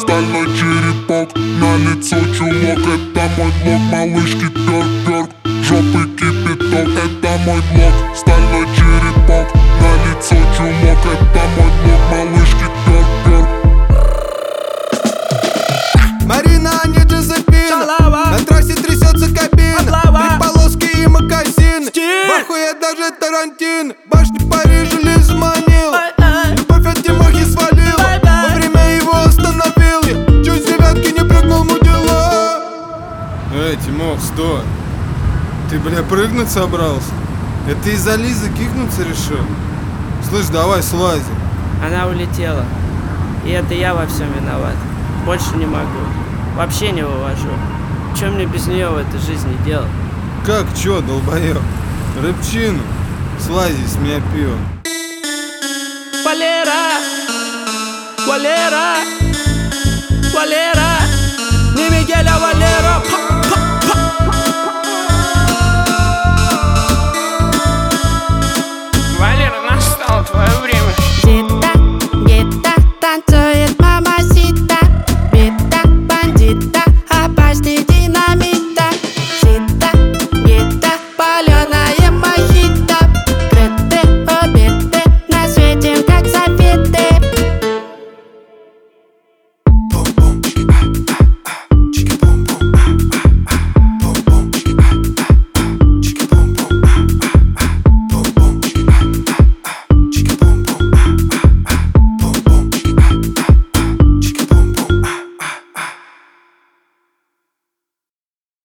стальной черепок, на лицо чулок. Это мой блок, малышки тёрк-тёрк, жопы кипяток. Это мой блок, стальной черепок, на лицо чулок. Это мой блок, малышки тёрк-тёрк. Марина, а не Джозефина, на трассе трясется кабина, 3 полоски и магазин. В охуе даже Тарантин, башни Парижа Ли заманил, любовь от Тимохи свалил, во время его остановил. Чуть с девятки не прыгнул мудила. Тимох, стой. Ты, бля, прыгнуть собрался? Это ты из-за Лизы кикнуться решил? Слышь, давай слазим. Она улетела, и это я во всем виноват. Больше не могу, вообще не вывожу. Что мне без нее в этой жизни делать? Как чё, долбоёб? Рыбчину, слази с меня пиво. Валера, Валера, Валера, не Мигеля, Валера.